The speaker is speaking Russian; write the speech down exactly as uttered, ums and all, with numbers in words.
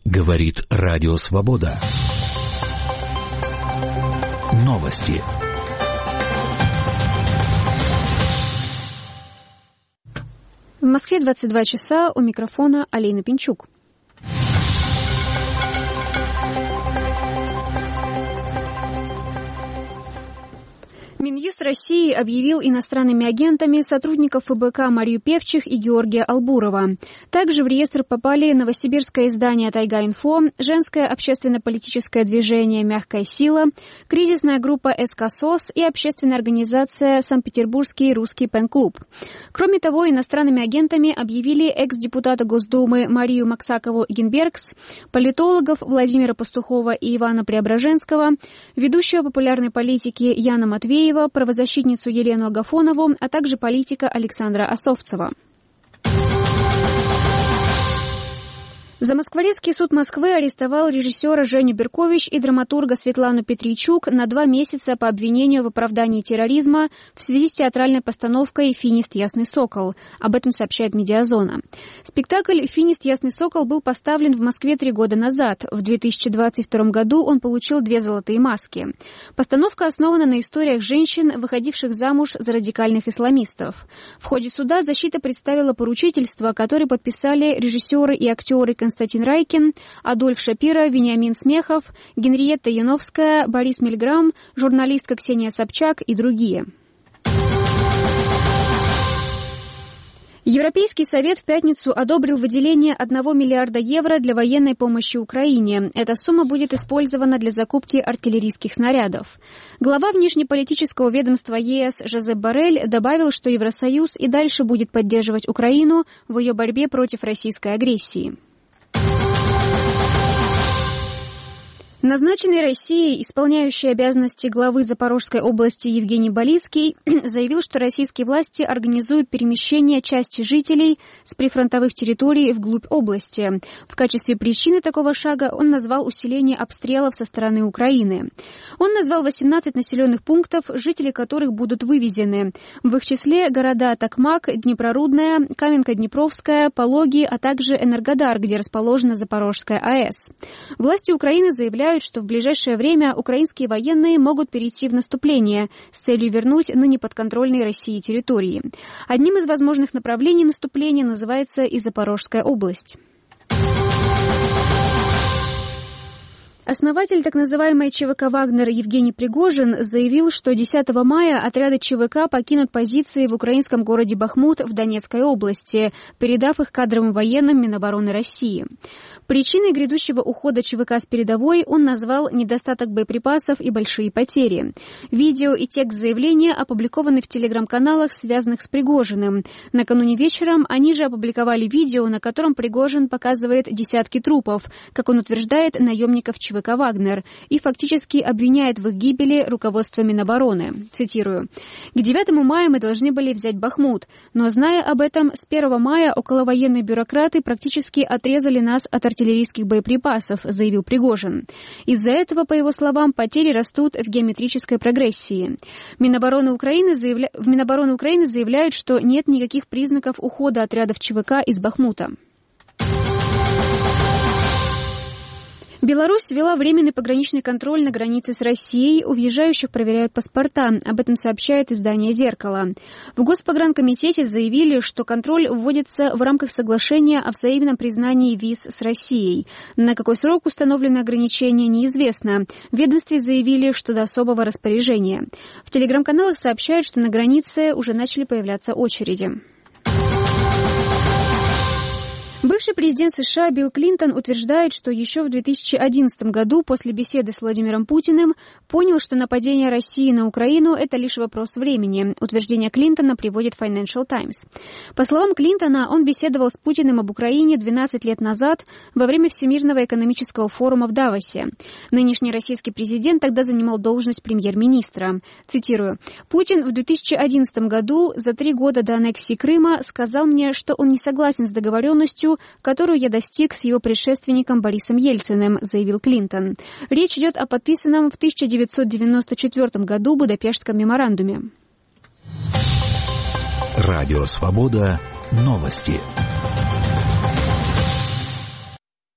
Говорит Радио Свобода. Новости. В Москве двадцать два часа, у микрофона Алина Пинчук. Минюст России объявил иностранными агентами сотрудников ФБК Марию Певчих и Георгия Албурова. Также в реестр попали новосибирское издание «Тайга-Инфо», женское общественно-политическое движение «Мягкая сила», кризисная группа «СК-СОС» и общественная организация «Санкт-Петербургский русский пен-клуб». Кроме того, иностранными агентами объявили экс-депутата Госдумы Марию Максакову-Гинбергс, политологов Владимира Пастухова и Ивана Преображенского, ведущего популярной политики Яна Матвеева, правозащитницу Елену Агафонову, а также политика Александра Осовцева. Замоскворецкий суд Москвы арестовал режиссера Женю Беркович и драматурга Светлану Петричук на два месяца по обвинению в оправдании терроризма в связи с театральной постановкой «Финист. Ясный сокол». Об этом сообщает «Медиазона». Спектакль «Финист. Ясный сокол» был поставлен в Москве три года назад. В две тысячи двадцать втором году он получил две золотые маски. Постановка основана на историях женщин, выходивших замуж за радикальных исламистов. В ходе суда защита представила поручительство, которое подписали режиссеры и актеры Константин Райкин, Адольф Шапира, Вениамин Смехов, Генриетта Яновская, Борис Мильграм, журналистка Ксения Собчак и другие. Европейский совет в пятницу одобрил выделение одного миллиарда евро для военной помощи Украине. Эта сумма будет использована для закупки артиллерийских снарядов. Глава внешнеполитического ведомства ЕС Жозеп Боррель добавил, что Евросоюз и дальше будет поддерживать Украину в ее борьбе против российской агрессии. Назначенный Россией, исполняющий обязанности главы Запорожской области Евгений Балицкий, заявил, что российские власти организуют перемещение части жителей с прифронтовых территорий вглубь области. В качестве причины такого шага он назвал усиление обстрелов со стороны Украины. Он назвал восемнадцать населенных пунктов, жители которых будут вывезены. В их числе города Токмак, Днепрорудная, Каменка-Днепровская, Пологи, а также Энергодар, где расположена Запорожская АЭС. Власти Украины заявляют, что в ближайшее время украинские военные могут перейти в наступление с целью вернуть ныне подконтрольные России территории. Одним из возможных направлений наступления называется и Запорожская область. Основатель так называемой ЧВК «Вагнер» Евгений Пригожин заявил, что десятого мая отряды ЧВК покинут позиции в украинском городе Бахмут в Донецкой области, передав их кадровым военным Минобороны России. Причиной грядущего ухода ЧВК с передовой он назвал недостаток боеприпасов и большие потери. Видео и текст заявления опубликованы в телеграм-каналах, связанных с Пригожиным. Накануне вечером они же опубликовали видео, на котором Пригожин показывает десятки трупов, как он утверждает, наемников ЧВК «Вагнер», и фактически обвиняет в их гибели руководство Минобороны. Цитирую. «К девятому мая мы должны были взять Бахмут, но, зная об этом, с первого мая околовоенные бюрократы практически отрезали нас от артиллерийских боеприпасов», заявил Пригожин. Из-за этого, по его словам, потери растут в геометрической прогрессии. Минобороны Украины заявля... В Минобороны Украины заявляют, что нет никаких признаков ухода отрядов ЧВК из Бахмута. Беларусь ввела временный пограничный контроль на границе с Россией. У въезжающих проверяют паспорта. Об этом сообщает издание «Зеркало». В Госпогранкомитете заявили, что контроль вводится в рамках соглашения о взаимном признании виз с Россией. На какой срок установлено ограничение, неизвестно. В ведомстве заявили, что до особого распоряжения. В телеграм-каналах сообщают, что на границе уже начали появляться очереди. Бывший президент США Билл Клинтон утверждает, что еще в две тысячи одиннадцатом году после беседы с Владимиром Путиным понял, что нападение России на Украину – это лишь вопрос времени. Утверждение Клинтона приводит Financial Times. По словам Клинтона, он беседовал с Путиным об Украине двенадцать лет назад во время Всемирного экономического форума в Давосе. Нынешний российский президент тогда занимал должность премьер-министра. Цитирую. «Путин в две тысячи одиннадцатом году, за три года до аннексии Крыма, сказал мне, что он не согласен с договоренностью, которую я достиг с его предшественником Борисом Ельциным», заявил Клинтон. Речь идет о подписанном в тысяча девятьсот девяносто четвёртом году Будапештском меморандуме. Радио «Свобода». Новости.